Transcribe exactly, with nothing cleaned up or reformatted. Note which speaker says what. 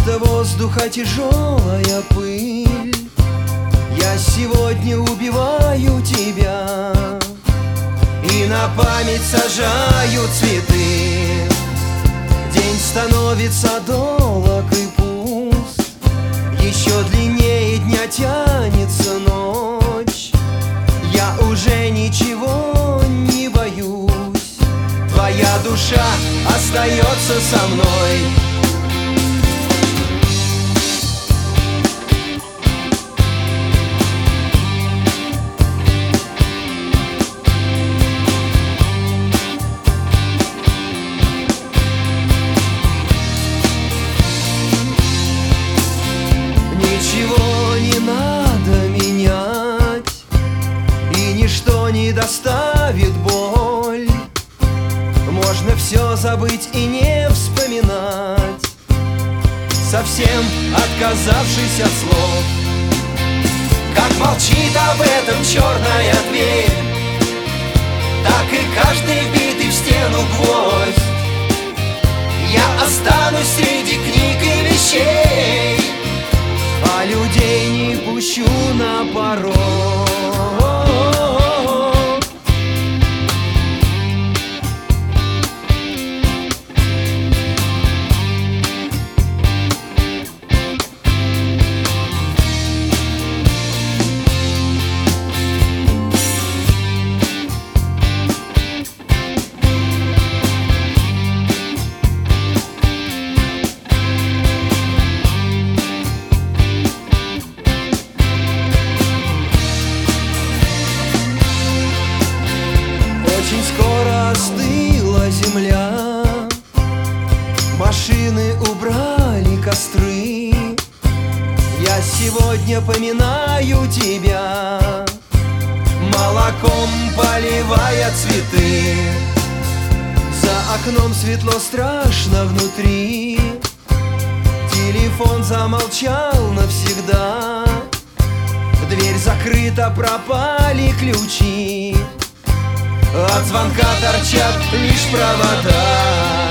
Speaker 1: Вместо воздуха тяжелая пыль. Я сегодня убиваю тебя и на память сажаю цветы. День становится долг и пуст, еще длиннее дня тянется ночь. Я уже ничего не боюсь, твоя душа остается со мной. Ничего не надо менять, и ничто не доставит боль. Можно все забыть и не вспоминать, совсем отказавшись от слов. Как молчит об этом черная дверь, так и каждый вбитый в стену гвоздь. Я останусь среди книг и вещей, а людей не пущу на порог. Очень скоро остыла земля, машины убрали костры. Я сегодня поминаю тебя, молоком поливая цветы. За окном светло, страшно внутри, телефон замолчал навсегда. Дверь закрыта, пропали ключи, от звонка торчат лишь провода.